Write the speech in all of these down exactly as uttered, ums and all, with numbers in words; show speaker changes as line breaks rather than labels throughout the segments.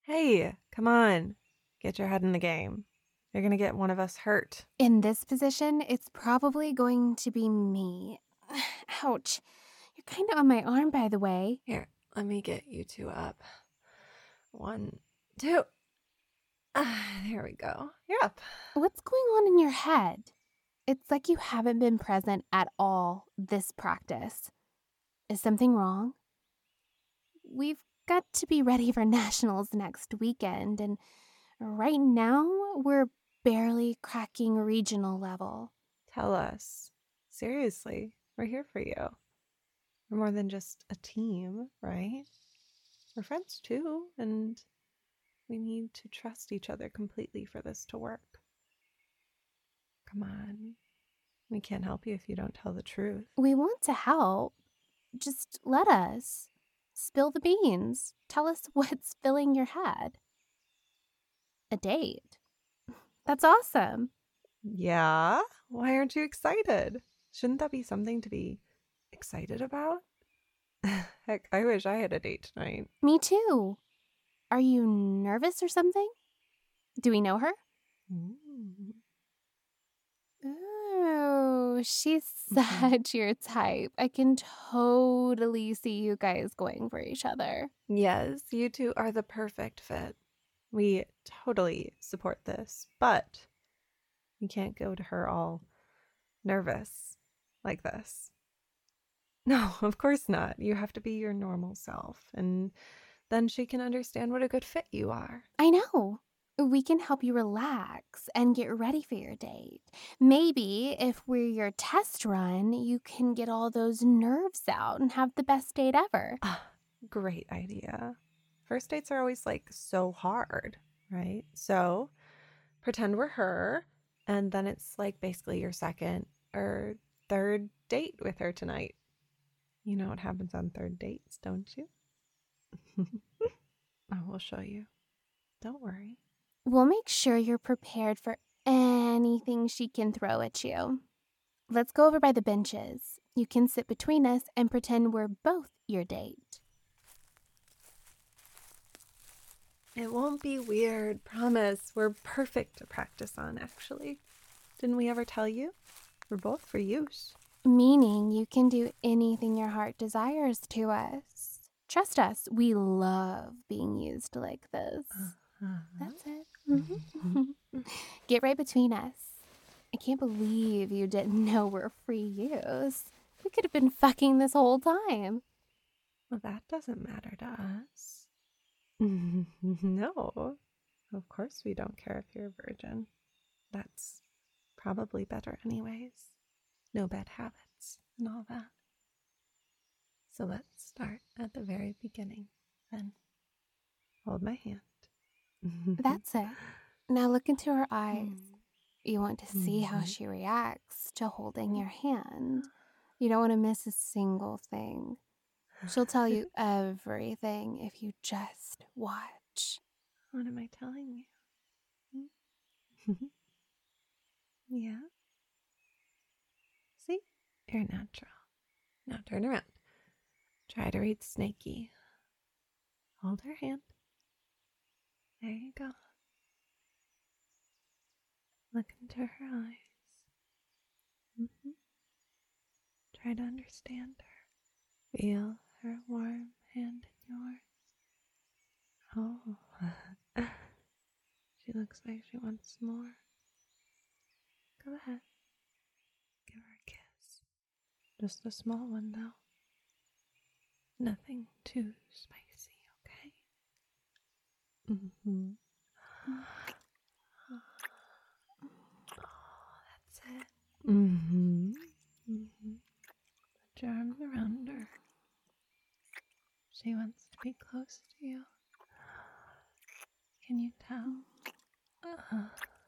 Hey, come on. Get your head in the game. You're gonna get one of us hurt.
In this position, it's probably going to be me. Ouch. You're kind of on my arm, by the way.
Here, let me get you two up. One, two. Ah, there we go. You're up.
What's going on in your head? It's like you haven't been present at all this practice. Is something wrong? We've got to be ready for nationals next weekend, and right now we're barely cracking regional level.
Tell us. Seriously, we're here for you. We're more than just a team, right? We're friends too, and we need to trust each other completely for this to work. Come on. We can't help you if you don't tell the truth.
We want to help. Just let us. Spill the beans. Tell us what's filling your head. A date? That's awesome.
Yeah? Why aren't you excited? Shouldn't that be something to be excited about? Heck, I wish I had a date tonight.
Me too. Are you nervous or something? Do we know her?
Mm.
Oh, she's such your type. I can totally see you guys going for each other.
Yes, you two are the perfect fit. We totally support this, but you can't go to her all nervous like this. No, of course not. You have to be your normal self, and then she can understand what a good fit you are.
I know. We can help you relax and get ready for your date. Maybe if we're your test run, you can get all those nerves out and have the best date ever.
Ah, great idea. First dates are always like so hard, right? So pretend we're her, and then it's like basically your second or third date with her tonight. You know what happens on third dates, don't you? I will show you. Don't worry.
We'll make sure you're prepared for anything she can throw at you. Let's go over by the benches. You can sit between us and pretend we're both your date.
It won't be weird, promise. We're perfect to practice on, actually. Didn't we ever tell you? We're both for use.
Meaning you can do anything your heart desires to us. Trust us, we love being used like this.
Uh-huh.
That's it. Mm-hmm. Get right between us. I can't believe you didn't know we're free use. We could have been fucking this whole time.
Well, that doesn't matter to us. No, of course we don't care if you're a virgin. That's probably better, anyways. No bad habits and all that. So let's start at the very beginning, then. Hold my hand.
That's it. Now look into her eyes.
Mm.
You want to see how
Mhm.
she reacts to holding your hand. You don't want to miss a single thing. She'll tell you everything if you just watch.
What am I telling you? Hmm? Yeah? See? You're natural. Now turn around. Try to read Snaky. Hold her hand. There you go. Look into her eyes. Mm-hmm. Try to understand her. Feel her warm hand in yours. Oh, she looks like she wants more. Go ahead. Give her a kiss. Just a small one, though. Nothing too spicy, okay? Mm-hmm. Oh, that's it. Mm-hmm. Mm-hmm. Put your arms around her. She wants to be close to you. Can you tell? Uh,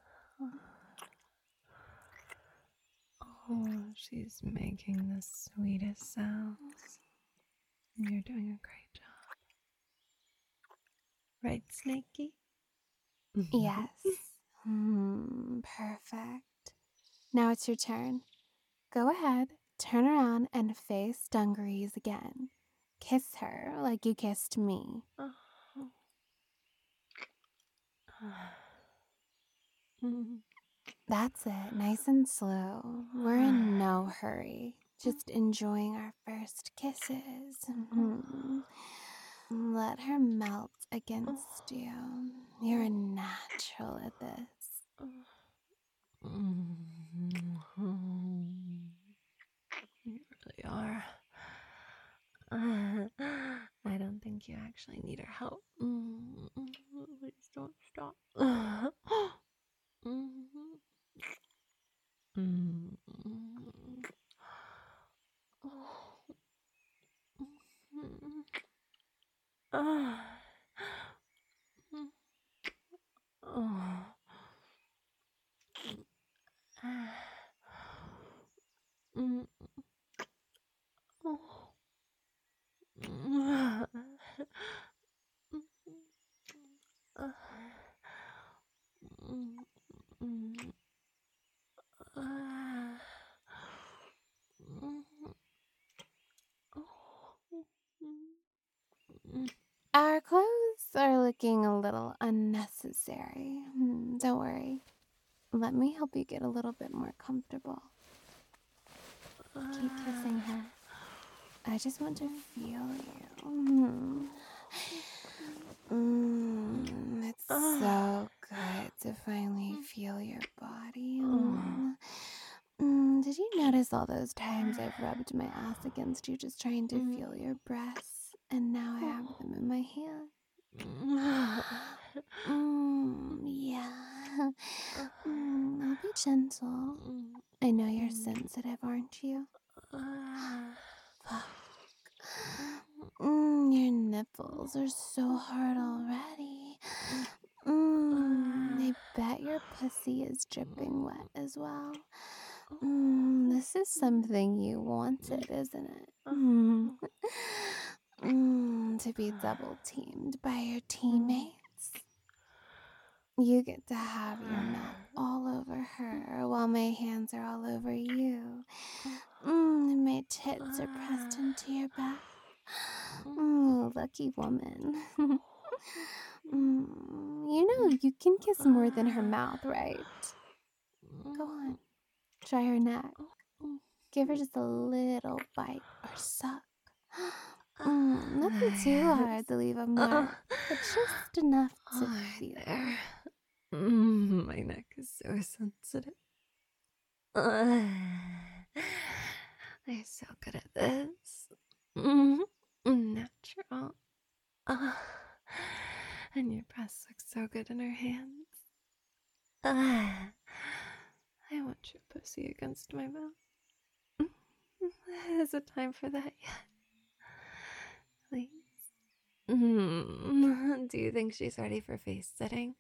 oh, she's making the sweetest sounds. You're doing a great job. Right, Snaky?
Yes. Hmm, perfect. Now it's your turn. Go ahead, turn around and face Dungarees again. Kiss her like you kissed me.
Oh.
That's it, nice and slow. We're in no hurry. Just enjoying our first kisses. Mhm. Let her melt against you. You're a natural at this.
You really are. I don't think you actually need her help. Please don't stop.
Our clothes are looking a little unnecessary. Hmm, Don't worry. Let me help you get a little bit more comfortable. Keep kissing her. I just want to feel you. Mm. Mm, it's so good to finally feel your body. Mm. Mm, did you notice all those times I've rubbed my ass against you just trying to feel your breasts? And now I have them in my hand. Mm, yeah. Mm, I'll be gentle. I know you're sensitive, aren't you? Fuck. Mm, your nipples are so hard already. Mm, I bet your pussy is dripping wet as well. Mm, this is something you wanted, isn't it? Mm. Mm, to be double teamed by your teammates. You get to have your mouth all over her while my hands are all over you. Mm, and my tits are pressed into your back. Mm, lucky woman. mm, you know, you can kiss more than her mouth, right? Go on. Try her neck. Give her just a little bite or suck. Mm, nothing too hard to leave a mark, but just enough to
Oh,
feel.
there. Mm, my neck is so sensitive. Uh, they're so good at this. Mm, natural. Uh, and your breasts look so good in her hands. Uh, I want your pussy against my mouth. Is it time for that yet? Please. Mm, do you think she's ready for face sitting?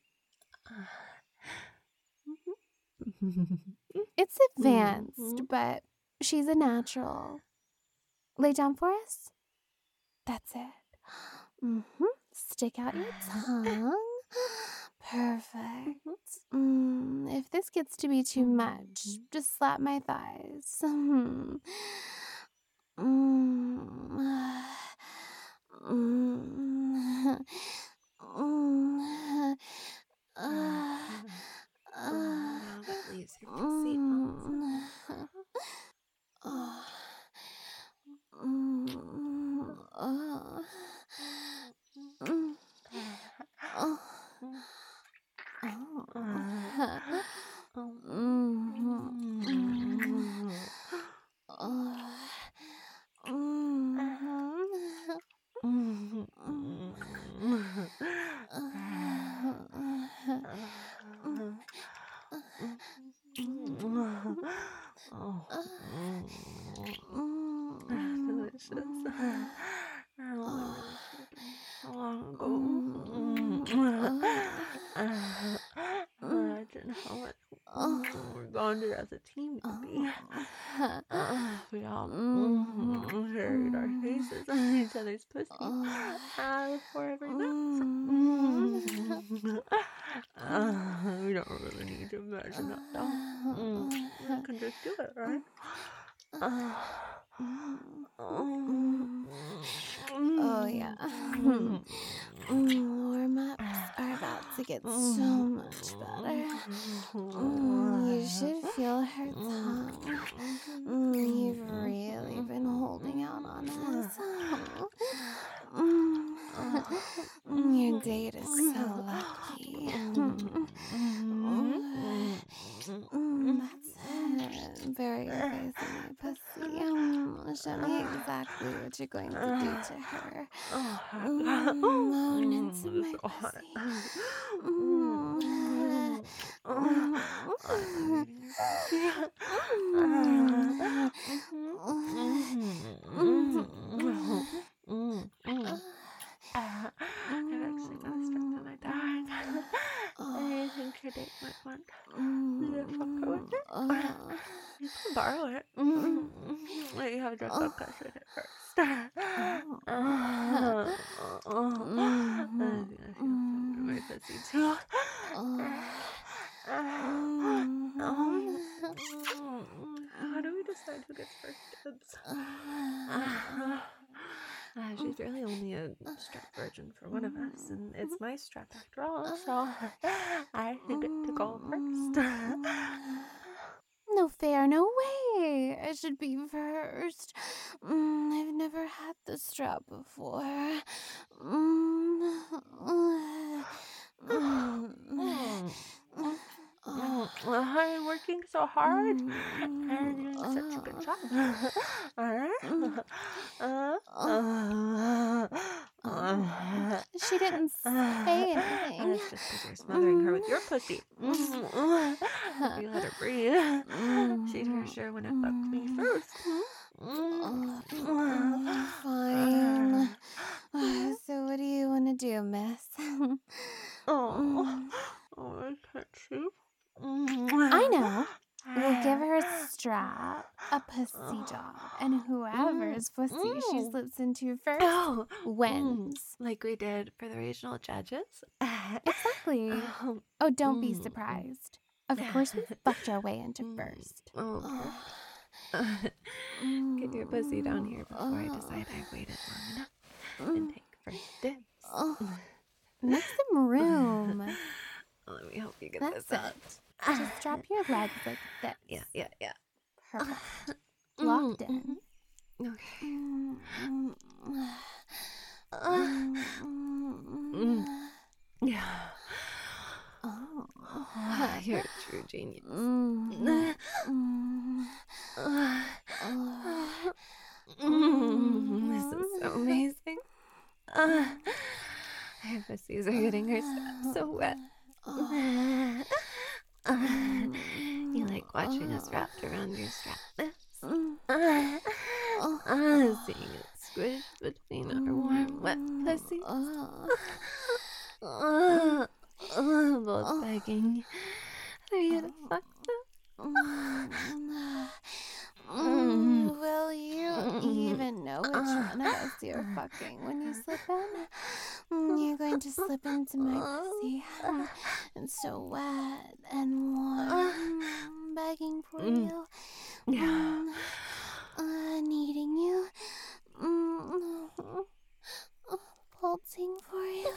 It's advanced, but she's a natural. Lay down for us. That's it. Mm-hmm. Stick out your tongue. Perfect. Mm, if this gets to be too much, just slap my thighs. Mm. Mm. Mm. Mm. Uh.
Oh, now that leaves your pussy outside.
Oh. Mm. Oh. Mm. Oh.
Delicious. How long How long ago? Imagine how much more bonded as a team we'd be. Uh, we all buried our faces on each other's pussy uh, forever now. uh, we don't really need to imagine that though. Mm, we can just do it, right? Uh,
Oh, yeah. Mm, warm-ups are about to to get so much better. Mm, you should feel her tongue. Mm, you've really been holding out on us. Mm, your date is so lucky. Mm, that's it. Bury your face in my pussy. Um, show me exactly what you're going to do to her. Mm, moan into my pussy. Mm,
I've actually got a strap in my bag. I think your date might want me to fuck her with it. You can borrow it. Let you have a dress up crush with it first. I think I feel something in my pussy too. How do we decide who gets first dibs? Uh, she's really only a strap virgin for one of us, and it's my strap after all, so I should get to go first.
No fair, no way. I should be first. Mm, I've never had the strap before. Mm, mm,
I'm working so hard and doing such a good job.
She didn't say anything.
That's just because you're smothering her with your pussy. If you let her breathe, she'd for sure want to fuck me first.
Fine. So what do you want to do, miss?
Oh, oh, I can't see.
I know. We'll give her a strap, a pussy job, and whoever's pussy she slips into first
Oh,
wins.
like we did for the regional judges.
Exactly.
Oh,
Oh, don't be
Mm.
surprised. Of course we fucked our way into
Mm.
first.
oh. Get your pussy down here before I decide I've waited long enough and take first dibs.
Make some room.
Let me help you get
That's
this out.
it. Just drop your legs like this.
Yeah, yeah, yeah.
Perfect. Locked in.
Okay.
Mm.
Yeah.
Oh.
You're a true genius.
Mm.
Mm, this is so amazing. Uh, her pussies are getting her straps so wet. Uh, you like watching us wrapped around your strap. Uh, uh, seeing it squish between our warm, wet pussies. Uh, uh, both begging for you to fuck them.
Mm, will you even know which one of us you're fucking when you slip in? Mm, you're going to slip into my pussy. Mm, it's so wet and warm, begging for you.
Yeah.
Mm, uh, needing you. Mm, uh, pulsing for you.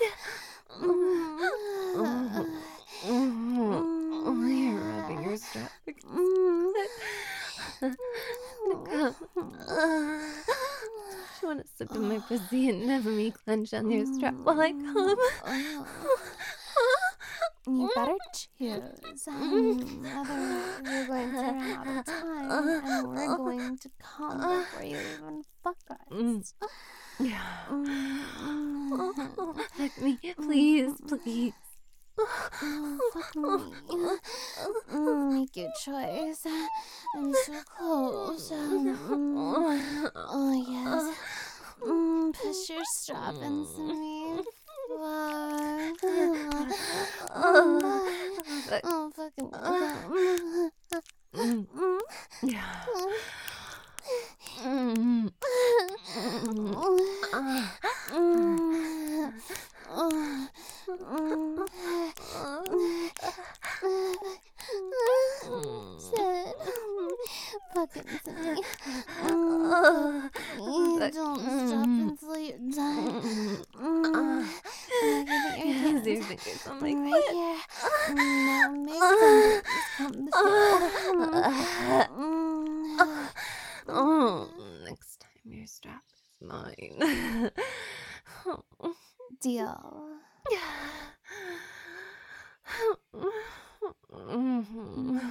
Mm,
Oh, you're rubbing your strap.
mm,
Come. You want to slip in my pussy and never me clench on your strap while I come?
You better choose. Um, otherwise, you're going to run out of time, and we're going to come before you even fuck us.
Yeah.
Mm,
Fuck me, please, please.
mm, fuck me. Mm, make your choice. I'm so close. Mm, oh, yes. Mm, push your strap into me. Fuck. Oh, fucking.
Mm. Yeah. Mm.
Sid, fucking to me. You don't stop until you're done. Mm. Give me your
Use
hands.
your fingers on my
right
clit.
here. Now make some come the
Oh, next time your strap is mine.
Deal.
Mhm.